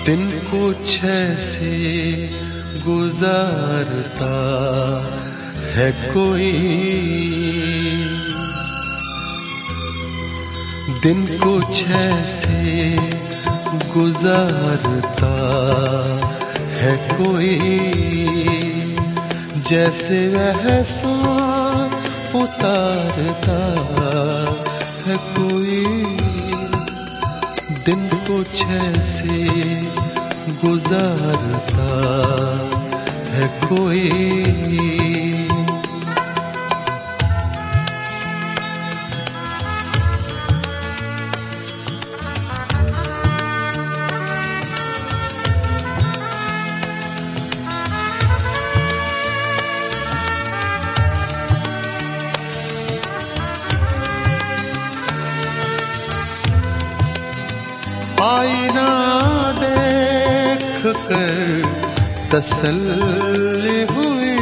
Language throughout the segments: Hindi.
दिन कुछ ऐसे गुजारता है कोई, दिन कुछ ऐसे गुजारता है कोई, जैसे एहसान उतारता है कोई। दिन कुछ ऐसे गुजारता है कोई। आईना देख कर तसल्ली हुई,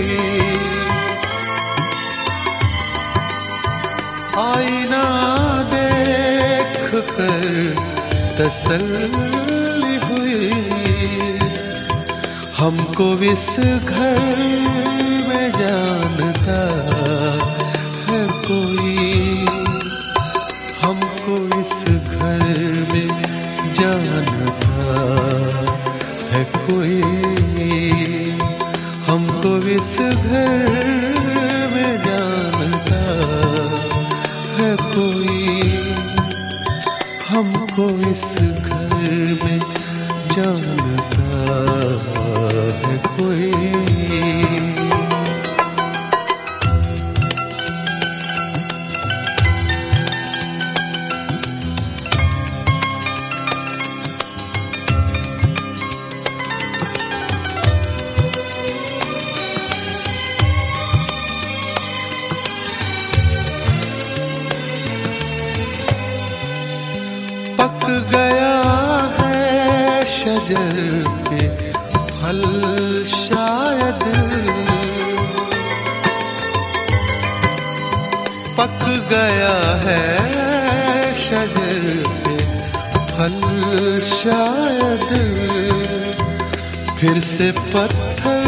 आईना देख कर तसल्ली हुई। हमको इस घर में जानता है कोई, हमको इस घर में जानता है कोई, हमको इस घर में जानता है कोई, हमको इस घर में जानता है कोई। पक गया है शजर पे फल शायद, पक गया है शजर पे फल शायद, फिर से पत्थर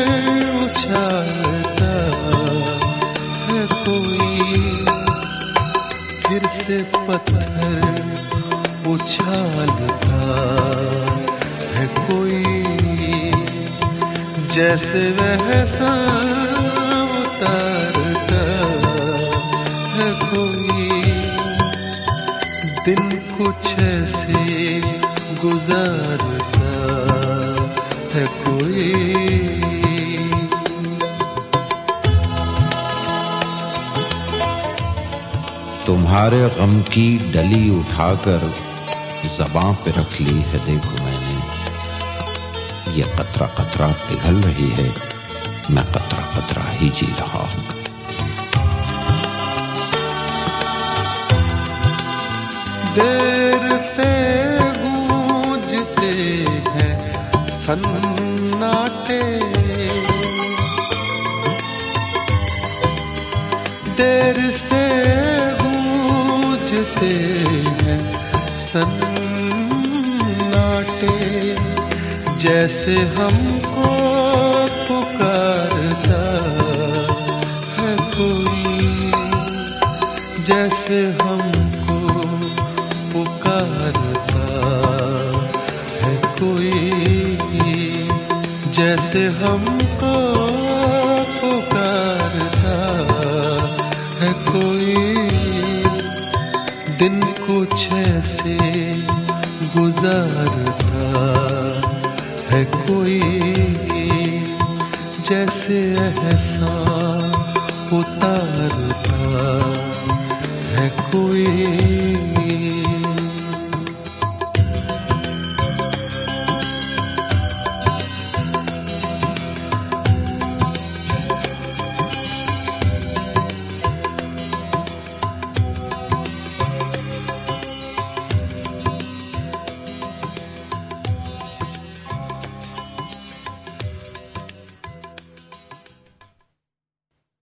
उछालता है कोई, फिर से पत्थर उछालता है कोई, जैसे एहसान उतारता है कोई। दिन कुछ ऐसे गुजारता है कोई। तुम्हारे गम की डली उठाकर ज़बां पे रख ली है देखो मैंने, ये कतरा कतरा पिघल रही है, मैं कतरा कतरा ही जी रहा हूँ। देर से गूंजते हैं सन्नाटे, देर से गूंजते हैं सन्नाटे, जैसे हमको पुकारता है कोई, जैसे हमको पुकारता है कोई, जैसे हमको पुकारता है कोई। दिन कुछ ऐसे गुजारता है कोई, जैसे एहसान होता